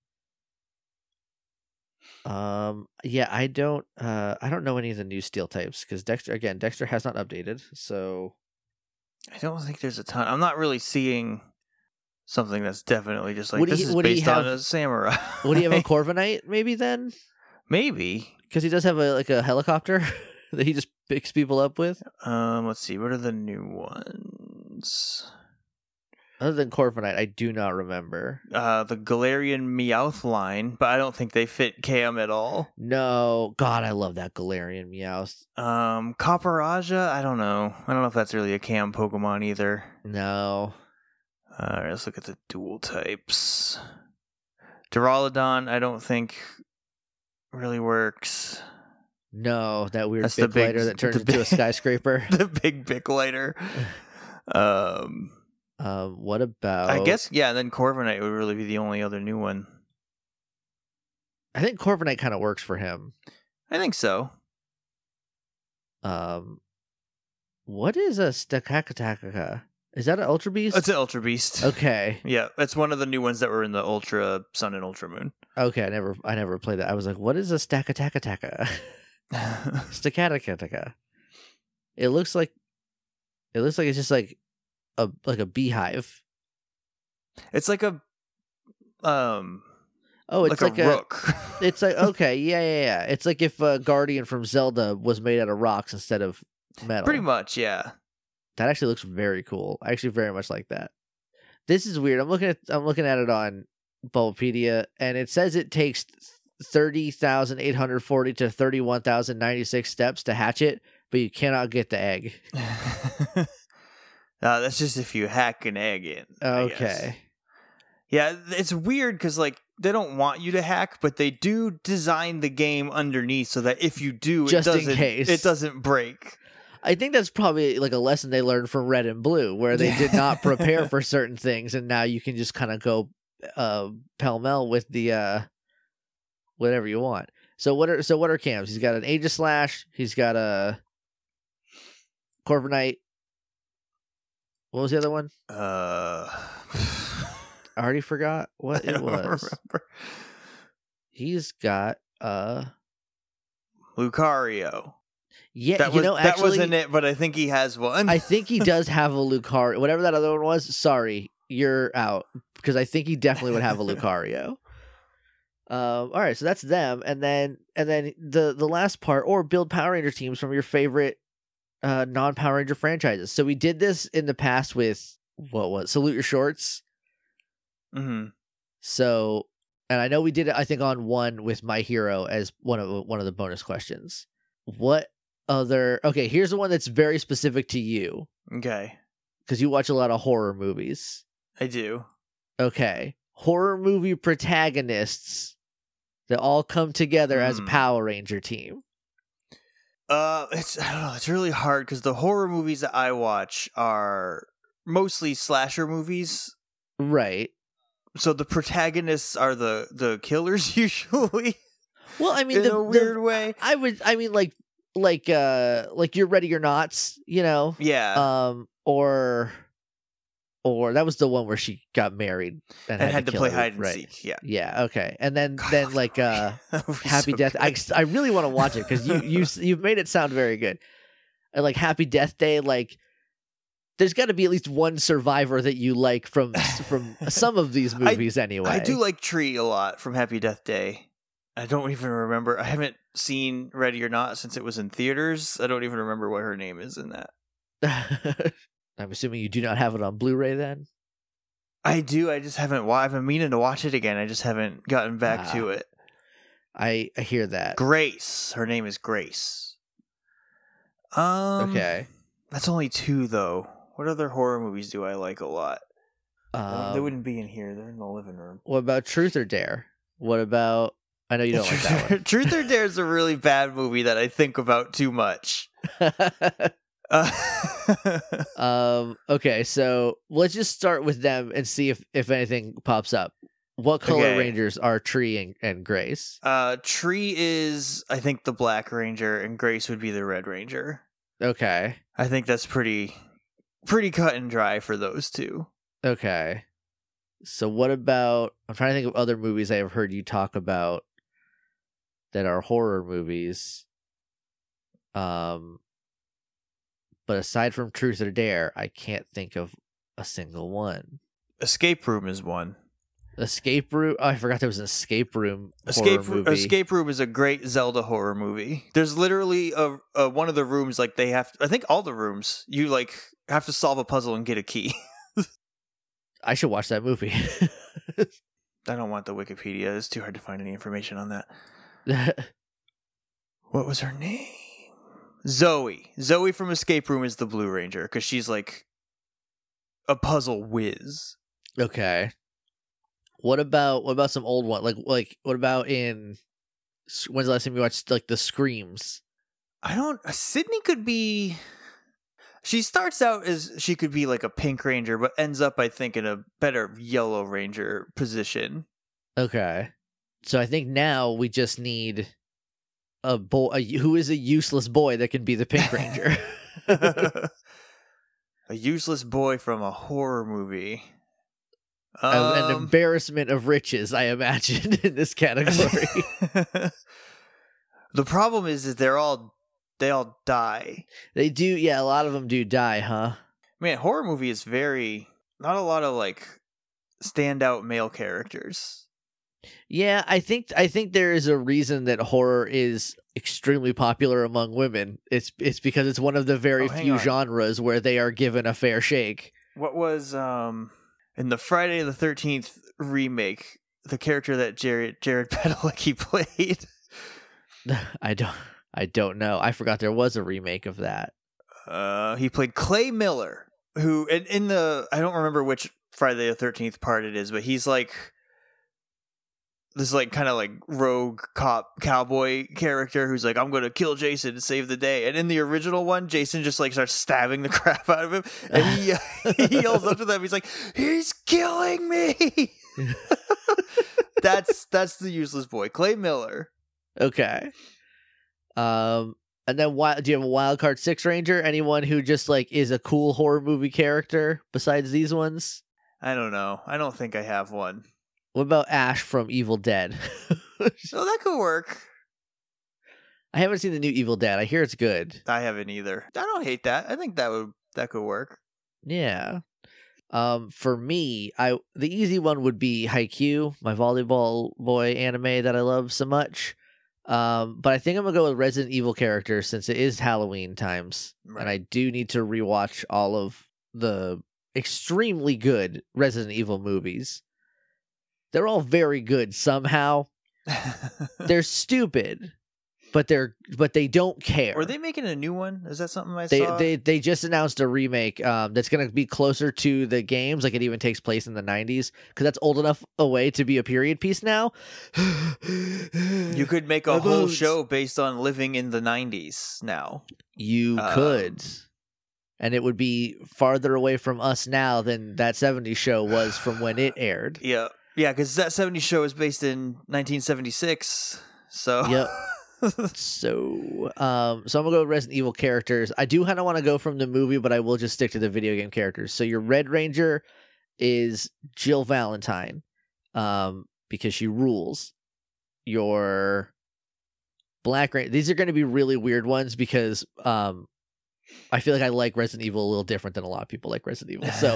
Um, yeah, I don't uh I don't know any of the new Steel types because Dexter again Dexter has not updated, so I don't think there's a ton. I'm not really seeing something that's definitely just like Would this he- is would he based on have- a samurai. would he have a Corviknight maybe then? Maybe. Because he does have a like a helicopter that he just picks people up with. Um, let's see. What are the new ones? Other than Corviknight, I do not remember. Uh, the Galarian Meowth line, but I don't think they fit Cam at all. No, God, I love that Galarian Meowth. Um, Copperaja, I don't know. I don't know if that's really a Cam Pokemon either. No, Uh, all right, let's look at the dual types. Duraludon, I don't think really works. no, that weird That's big the big- lighter that turns the into a big- skyscraper. The big Bic lighter. Um, um, what about? I guess yeah. And then Corviknight would really be the only other new one. I think Corviknight kind of works for him. I think so. Um, what is a Stakakataka? Is that an Ultra Beast? It's an Ultra Beast. Okay, Yeah, that's one of the new ones that were in the Ultra Sun and Ultra Moon. okay. I never, I never played that. I was like, what is a Stakataka? Staccatica. It looks like it looks like it's just like a like a beehive. It's like a um Oh, it's like, like, a, a, rook. It's like okay, yeah, yeah, yeah. It's like if a Guardian from Zelda was made out of rocks instead of metal. Pretty much, yeah. That actually looks very cool. I actually very much like that. This is weird. I'm looking at I'm looking at it on Bulbapedia, and it says it takes thirty thousand eight hundred forty to thirty-one thousand ninety-six steps to hatch it, but you cannot get the egg. uh, that's just if you hack an egg in. Okay. Yeah, it's weird because like they don't want you to hack, but they do design the game underneath so that if you do, Just it in doesn't case. it doesn't break. I think that's probably like a lesson they learned from Red and Blue, where they did not prepare for certain things, and now you can just kind of go uh, pell-mell with the uh, whatever you want. So what are so what are Cam's? He's got an Aegislash. He's got a Corviknight. What was the other one? Uh, I already forgot what I it don't was. remember. He's got a Lucario. Yeah, That you was know, that actually, wasn't it, but I think he has one. I think he does have a Lucario. Whatever that other one was, sorry, you're out. Because I think he definitely would have a Lucario. Um, all right, so that's them, and then and then the the last part, or build Power Ranger teams from your favorite uh, non Power Ranger franchises. So we did this in the past with what was Salute Your Shorts. Mm-hmm. So, and I know we did it. I think on one with My Hero as one of one of the bonus questions. What other? Okay, here's the one that's very specific to you Okay, because you watch a lot of horror movies. I do. Okay, horror movie protagonists that all come together as a Hmm. Power Ranger team. Uh, it's I don't know. It's really hard because the horror movies that I watch are mostly slasher movies. Right. So the protagonists are the the killers usually. Well, I mean, in the, a weird the, way. I would. I mean, like, like, uh, like you're Ready or Nots, you know. Yeah, Um, or, or that was the one where she got married and, and had to kill play her, hide and right. seek. Yeah, Yeah. Okay. And then, God, then like, uh, that movie's Happy so Death. I, good. I really want to watch it because you you you've made it sound very good. And like Happy Death Day, like there's got to be at least one survivor that you like from from some of these movies anyway. I do like Tree a lot from Happy Death Day. I don't even remember. I haven't seen Ready or Not since it was in theaters. I don't even remember what her name is in that. I'm assuming you do not have it on Blu-ray then. I do. I just haven't. Wa- I've been meaning to watch it again. I just haven't gotten back Ah. to it. I I hear that. Grace. Her name is Grace. Um. Okay. That's only two though. What other horror movies do I like a lot? Uh, they Um, wouldn't be in here. They're in the living room. what about Truth or Dare? What about? I know you don't like that one. Truth or Dare is a really bad movie that I think about too much. Uh, um. Okay. So let's just start with them and see if if anything pops up. What color Okay. Rangers are Tree and, and Grace? uh, Tree is, I think, the Black Ranger, and Grace would be the Red Ranger. Okay. I think that's pretty, pretty cut and dry for those two. Okay. So what about? I'm trying to think of other movies I have heard you talk about that are horror movies. Um. But aside from Truth or Dare, I can't think of a single one. Escape Room is one. Escape Room. Oh, I forgot there was an Escape Room Escape horror movie. Escape Room is a great Zelda horror movie. There's literally a, a one of the rooms like they have. I think all the rooms you like have to solve a puzzle and get a key. I should watch that movie. I don't want the Wikipedia. It's too hard to find any information on that. What was her name? Zoe. Zoe from Escape Room is the Blue Ranger because she's like a puzzle whiz. Okay. What about what about some old one? Like like what about in? When's the last time you watched like the Screams? I don't. Sydney could be. She starts out as she could be like a Pink Ranger, but ends up, I think, in a better Yellow Ranger position. Okay. So I think now we just need a boy a, who is a useless boy that can be the Pink Ranger. A useless boy from a horror movie. A- An Um, embarrassment of riches, I imagine, in this category. The problem is that they're all they all die. They do, yeah. A lot of them do die, huh? Man, horror movie is very not a lot of like standout male characters. Yeah, I think I think there is a reason that horror is extremely popular among women. It's it's because it's one of the very oh, few on. genres where they are given a fair shake. What was um in the Friday the thirteenth remake, the character that Jared Jared Padalecki played? I don't I don't know. I forgot there was a remake of that. Uh, he played Clay Miller, who in, in the I don't remember which Friday the thirteenth part it is, but he's like this like kind of like rogue cop cowboy character who's like, I'm gonna kill Jason to save the day. And in the original one, Jason just like starts stabbing the crap out of him, and he he yells up to them. He's like, "He's killing me!" that's that's the useless boy, Clay Miller. Okay. Um, and then why do you have a wild card six ranger? Anyone who just like is a cool horror movie character besides these ones? I don't know. I don't think I have one. What about Ash from Evil Dead? Oh, that could work. I haven't seen the new Evil Dead. I hear it's good. I haven't either. I don't hate that. I think that would that could work. Yeah. Um, for me, I the easy one would be Haikyuu, my volleyball boy anime that I love so much. Um, but I think I'm gonna go with Resident Evil characters since it is Halloween times, Right. and I do need to rewatch all of the extremely good Resident Evil movies. They're all very good somehow. They're stupid, but they're but they don't care. Are they making a new one? Is that something I They saw? they they just announced a remake um, that's going to be closer to the games. Like it even takes place in the nineties because that's old enough away to be a period piece now. You could make a My whole bones. show based on living in the nineties now. You Um, could, and it would be farther away from us now than that seventies show was from when it aired. Yeah. Yeah, because that seventies show is based in nineteen seventy-six. So. Yep. So, um, so I'm gonna go with Resident Evil characters. I do kind of want to go from the movie, but I will just stick to the video game characters. So your Red Ranger is Jill Valentine, um, because she rules. Your Black Ranger. These are going to be really weird ones because, um, I feel like I like Resident Evil a little different than a lot of people like Resident Evil. So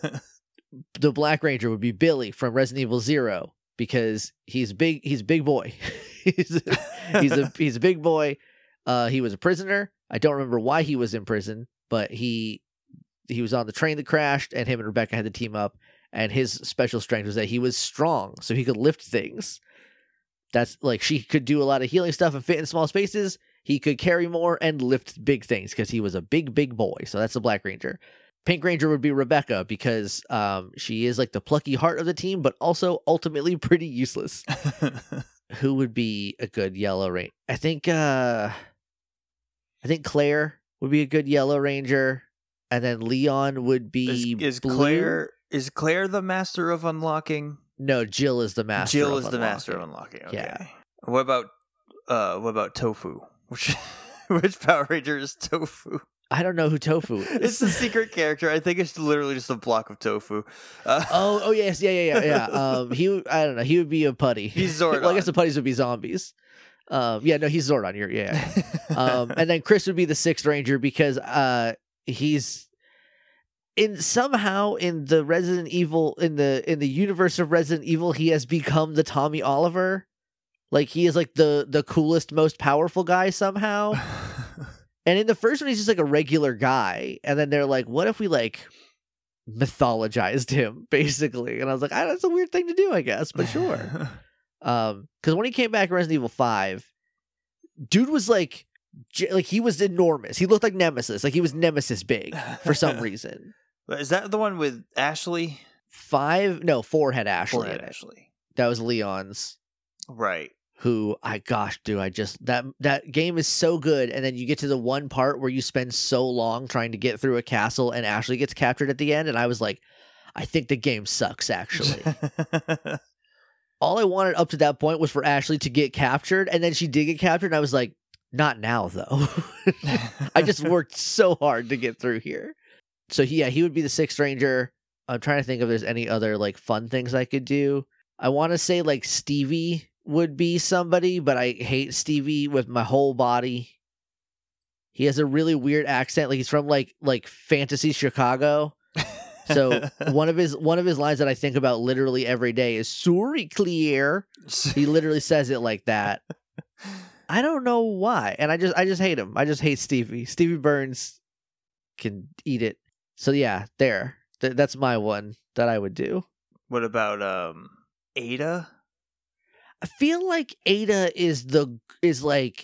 the Black Ranger would be Billy from Resident Evil Zero because he's big. He's a big boy. he's a, he's a he's a big boy. Uh, he was a prisoner. I don't remember why he was in prison, but he he was on the train that crashed, and him and Rebecca had to team up. And his special strength was that he was strong, so he could lift things. That's like she could do a lot of healing stuff and fit in small spaces. He could carry more and lift big things because he was a big, big boy. So that's the Black Ranger. Pink Ranger would be Rebecca because um, she is like the plucky heart of the team, but also ultimately pretty useless. Who would be a good Yellow Ranger? I think uh, I think Claire would be a good Yellow Ranger, and then Leon would be is, is blue. Claire is Claire the master of unlocking? No, Jill is the master. Jill of is the unlocking. master of unlocking. Okay. Yeah. What about uh what about Tofu? Which which Power Ranger is Tofu? I don't know who Tofu is. It's a secret character. I think it's literally just a block of tofu. Uh, Oh, oh yes, yeah, yeah, yeah, yeah. Um, he, would- I don't know. He would be a putty. He's Zordon. Well, I guess the putties would be zombies. Um, yeah, no, he's Zordon. You're, yeah. Um, and then Chris would be the Sixth Ranger because uh, he's in somehow in the Resident Evil in the in the universe of Resident Evil, he has become the Tommy Oliver. Like he is like the the coolest, most powerful guy somehow. And in the first one, he's just like a regular guy. And then they're like, what if we like mythologized him, basically? And I was like, ah, that's a weird thing to do, I guess, but sure. Um, because when he came back in Resident Evil five, dude was like, j- like he was enormous. He looked like Nemesis. Like he was Nemesis big for some reason. Is that the one with Ashley? Five, no, four had Ashley. Four in had it. Ashley. That was Leon's. Right. Who I gosh, dude, I just that that game is so good, and then you get to the one part where you spend so long trying to get through a castle, and Ashley gets captured at the end, and I was like, I think the game sucks. Actually, all I wanted up to that point was for Ashley to get captured, and then she did get captured, and I was like, not now though. I just worked so hard to get through here. So he, yeah, he would be the Sixth Ranger. I'm trying to think if there's any other like fun things I could do. I want to say like Stevie would be somebody, but I hate Stevie with my whole body. He has a really weird accent. Like he's from like like fantasy Chicago. So one of his one of his lines that I think about literally every day is "Sorry, Clear." He literally says it like that. I don't know why, and I just I just hate him. I just hate Stevie. Stevie Burns can eat it. So yeah, there. Th- that's my one that I would do. What about um Ada? I feel like Ada is the is like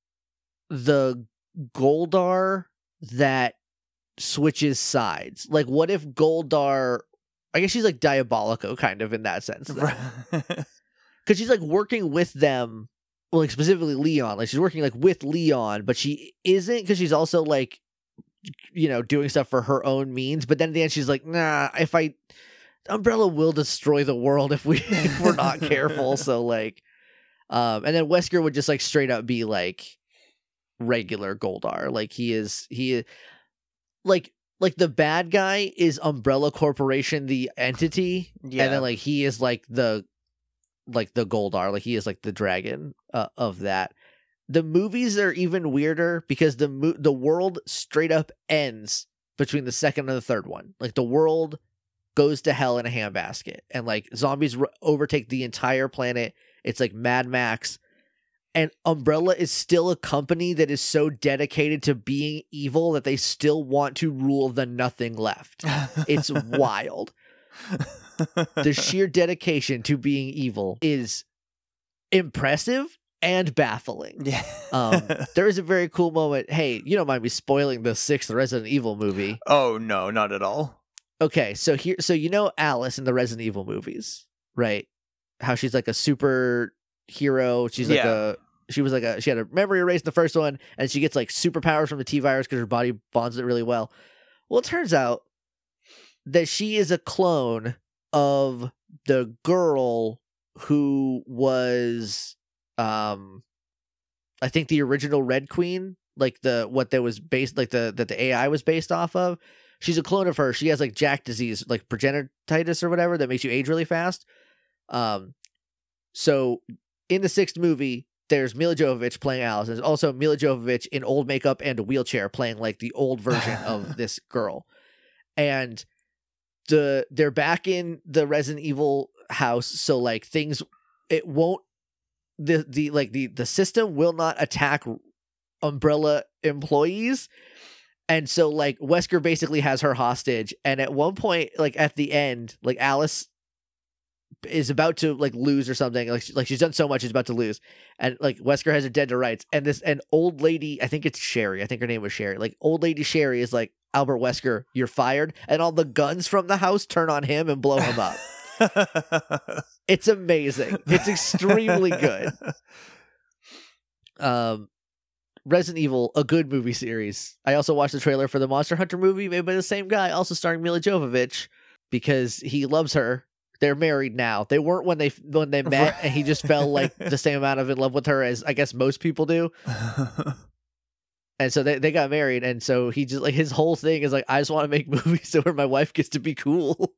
the Goldar that switches sides. Like, what if Goldar? I guess she's like Diabolico, kind of in that sense, because she's like working with them, well, like specifically Leon. Like she's working like with Leon, but she isn't because she's also like, you know, doing stuff for her own means. But then at the end, she's like, nah, if I Umbrella will destroy the world if we if we're not careful. So like, um, and then Wesker would just like straight up be like regular Goldar. Like he is he is like like the bad guy is Umbrella Corporation, the entity, Yeah. and then like he is like the like the Goldar, like he is like the dragon uh, of that. The movies are even weirder because the mo- the world straight up ends between the second and the third one. Like the world goes to hell in a handbasket, and like zombies r- overtake the entire planet. It's like Mad Max. And Umbrella is still a company that is so dedicated to being evil that they still want to rule the nothing left. It's wild. The sheer dedication to being evil is impressive and baffling. Yeah. um, there is a very cool moment. Hey, you don't mind me spoiling the sixth Resident Evil movie? Oh no, not at all. Okay, so here, so you know Alice in the Resident Evil movies, right? How she's like a super hero. She's like Yeah. a she was like a she had a memory erased in the first one, and she gets like superpowers from the T virus because her body bonds it really well. Well, it turns out that she is a clone of the girl who was, um, I think the original Red Queen, like the what that was based, like the that the A I was based off of. She's a clone of her. She has like Jack disease, like progenititis or whatever, that makes you age really fast. Um, so in the sixth movie, there's Mila Jovovich playing Alice. There's also Mila Jovovich in old makeup and a wheelchair playing like the old version of this girl. And the they're back in the Resident Evil house, so like things it won't the the like the the system will not attack Umbrella employees. And so like Wesker basically has her hostage, and at one point, like at the end, like Alice is about to like lose or something, like she, like she's done so much she's about to lose, and like Wesker has her dead to rights, and this an old lady, I think it's Sherry, I think her name was Sherry, like old lady Sherry is like, Albert Wesker, you're fired, and all the guns from the house turn on him and blow him up. It's amazing. It's extremely good. Um, Resident Evil, a good movie series. I also watched the trailer for the Monster Hunter movie made by the same guy, also starring Mila Jovovich, because he loves her. They're married now. They weren't when they when they met, and he just fell like the same amount of in love with her as I guess most people do. And so they, they got married, and so he just like his whole thing is like, I just want to make movies so where my wife gets to be cool.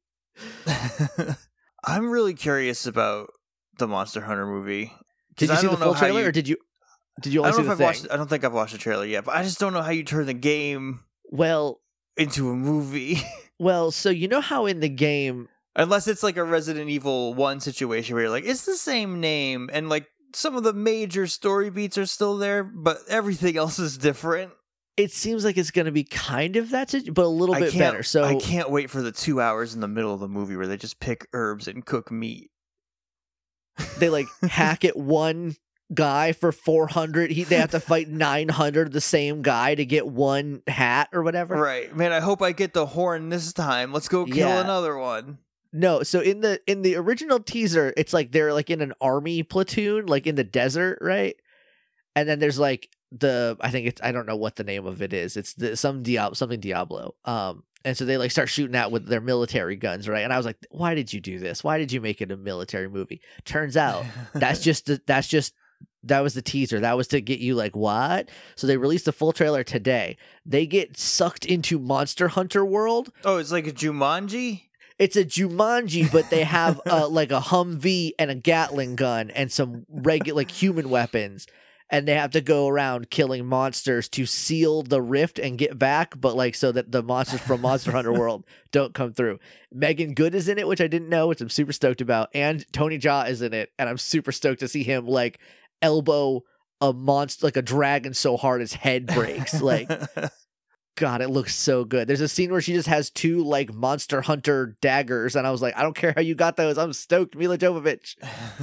I'm really curious about the Monster Hunter movie. Did you I see the don't know full how trailer, you- or did you did you I only don't see know the if I've thing? watched. I don't think I've watched the trailer yet, but I just don't know how you turn the game Well, into a movie. well, so you know how in the game, Unless it's like a Resident Evil one situation where you're like, it's the same name, and like some of the major story beats are still there, but everything else is different. it seems like it's going to be kind of that, situ- but a little I bit can't, better. So I can't wait for the two hours in the middle of the movie where they just pick herbs and cook meat. they like hack at one guy for four hundred. He they have to fight nine hundred of the same guy to get one hat or whatever. Right, man. I hope I get the horn this time. Let's go kill Yeah. another one. No, so in the in the original teaser, it's like they're like in an army platoon, like in the desert, right? And then there's like the I think it's I don't know what the name of it is. It's the, some Diablo something Diablo. Um, and so they like start shooting out with their military guns, right? And I was like, why did you do this? Why did you make it a military movie? Turns out that's just the, that's just that was the teaser. That was to get you like, what? So they released the full trailer today. They get sucked into Monster Hunter World. Oh, it's like a Jumanji? it's a Jumanji, but they have uh, like a Humvee and a Gatling gun and some regular like human weapons, and they have to go around killing monsters to seal the rift and get back, but like so that the monsters from Monster Hunter World don't come through. Megan Good is in it, which I didn't know, which I'm super stoked about, and Tony Jaa is in it, and I'm super stoked to see him like elbow a monster like a dragon so hard his head breaks. Like, God, it looks so good. There's a scene where she just has two like Monster Hunter daggers, and I was like, I don't care how you got those. I'm stoked, Mila Jovovich.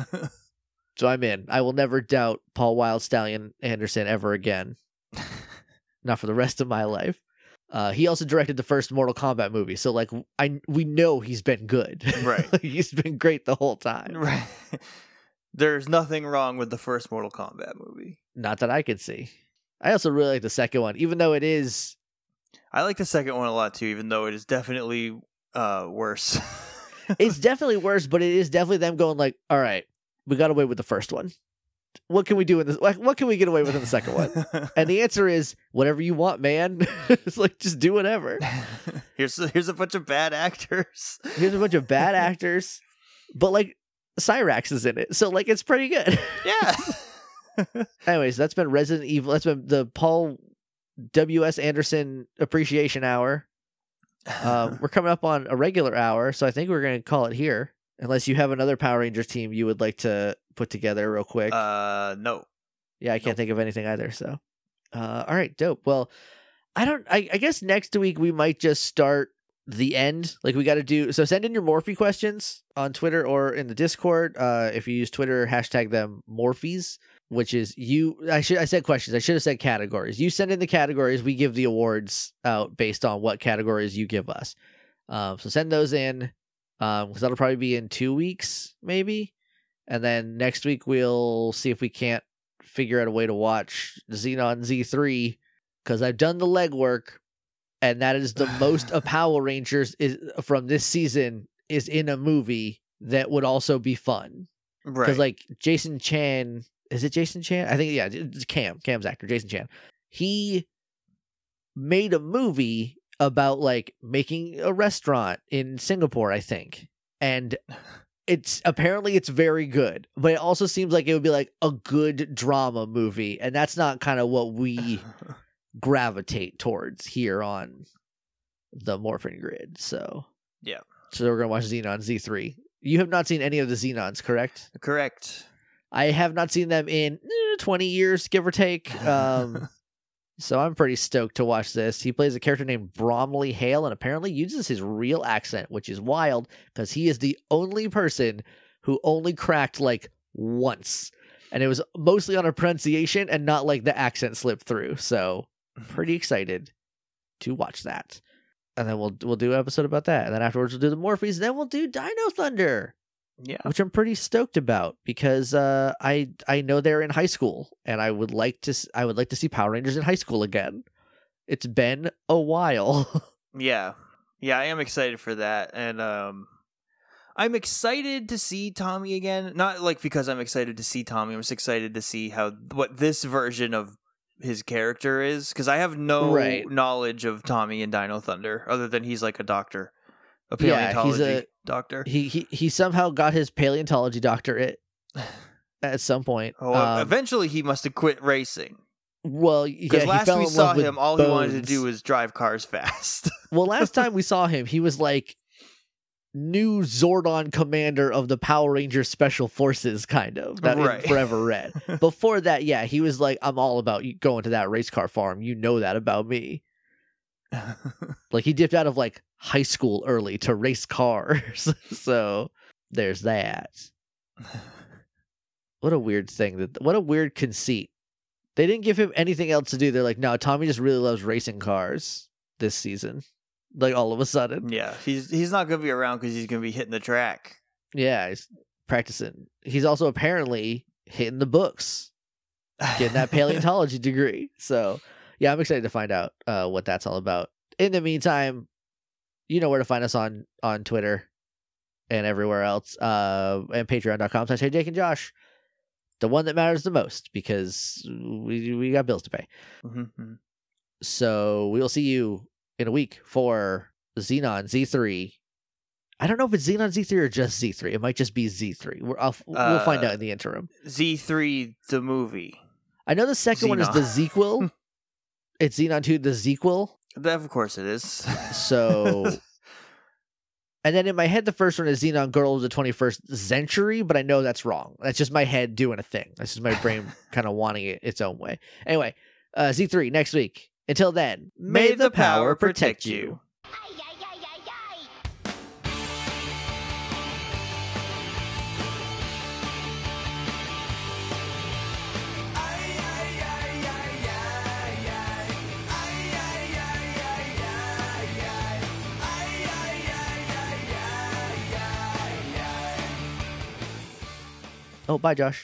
So I'm in. I will never doubt Paul Wild Stallion Anderson ever again. Not for the rest of my life. Uh, he also directed the first Mortal Kombat movie, so like I we know he's been good. Right. He's been great the whole time. Right. There's nothing wrong with the first Mortal Kombat movie. Not that I could see. I also really like the second one, even though it is. I like the second one a lot too, even though it is definitely uh, worse. It's definitely worse, but it is definitely them going like, all right, we got away with the first one. What can we do in this? What can we get away with in the second one? And the answer is whatever you want, man. It's like, just do whatever. Here's a, here's a bunch of bad actors. Here's a bunch of bad actors, but like Cyrax is in it, so like it's pretty good. Yeah. Anyways, that's been Resident Evil. That's been the Paul W S Anderson Appreciation Hour. Um, we're coming up on a regular hour, so I think we're going to call it here. Unless you have another Power Rangers team you would like to put together real quick. Uh, no. Yeah, I can't Nope. think of anything either. So, uh, all right, dope. Well, I don't. I, I guess next week we might just start the end. Like we got to do. So send in your Morphe questions on Twitter or in the Discord. Uh, if you use Twitter, hashtag them Morphes, which is you. I should. I said questions. I should have said categories. You send in the categories. We give the awards out based on what categories you give us. Um, so send those in. Um, because that'll probably be in two weeks, maybe. And then next week we'll see if we can't figure out a way to watch Xenon Z three, because I've done the legwork, and that is the most a Power Rangers is from this season is in a movie that would also be fun. Right. Because like Jason Chan, is it Jason Chan? I think yeah, it's Cam, Cam's actor, Jason Chan. He made a movie about like making a restaurant in Singapore, I think. And it's apparently it's very good, but it also seems like it would be like a good drama movie. And that's not kind of what we gravitate towards here on the Morphin Grid. So yeah. So we're going to watch Xenon Z three. You have not seen any of the Xenons, correct? Correct. I have not seen them in eh, twenty years, give or take. Um, So I'm pretty stoked to watch this. He plays a character named Bromley Hale and apparently uses his real accent, which is wild because he is the only person who only cracked like once. And it was mostly on a pronunciation and not like the accent slipped through. So pretty excited to watch that. And then we'll we'll do an episode about that. And then afterwards we'll do the Morphes. And then we'll do Dino Thunder. Yeah. Which I'm pretty stoked about because uh, I I know they're in high school and I would like to I would like to see Power Rangers in high school again. It's been a while. Yeah. Yeah, I am excited for that. And um I'm excited to see Tommy again. Not like because I'm excited to see Tommy. I'm just excited to see how what this version of his character is, because I have no Right. knowledge of Tommy and Dino Thunder other than he's like a doctor. A Yeah, he's paleontology a- doctor. he he he somehow got his paleontology doctorate at some point. Oh, Um, eventually he must have quit racing. well, Because yeah, he last fell we in saw love with him, all he wanted to bones. do was drive cars fast. Well, last time we saw him, he was like new Zordon commander of the Power Rangers Special Forces, kind of. That in Right. Forever Red. Before that, yeah, he was like, I'm all about you going to that race car farm. You know that about me. Like he dipped out of like high school early to race cars. So there's that. What a weird thing that what a weird conceit. They didn't give him anything else to do. They're like, no, Tommy just really loves racing cars this season. Like all of a sudden. Yeah, he's he's not going to be around because he's going to be hitting the track. Yeah, he's practicing. He's also apparently hitting the books, getting that paleontology degree. So yeah, I'm excited to find out uh, what that's all about. In the meantime, you know where to find us on on Twitter and everywhere else, uh, and patreon.com slash hey Jake and Josh. The one that matters the most because we we got bills to pay. Mm-hmm. So we'll see you in a week for Xenon Z three. I don't know if it's Xenon Z three or just Z three. It might just be Z three. We're, I'll, Uh, we'll find out in the interim. Z three, the movie. I know the second one is the Xenon. Zequel. It's Xenon two, the Zequel. That, of course it is. So, and then in my head, the first one is Xenon Girl of the twenty-first Century, but I know that's wrong. That's just my head doing a thing. That's just my brain kind of wanting it its own way. Anyway, uh, Z three next week. Until then, May the power protect you. Oh, bye, Josh.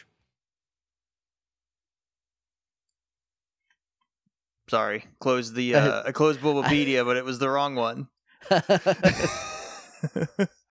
Sorry, closed the. Uh, I closed Bulbapedia, but it was the wrong one.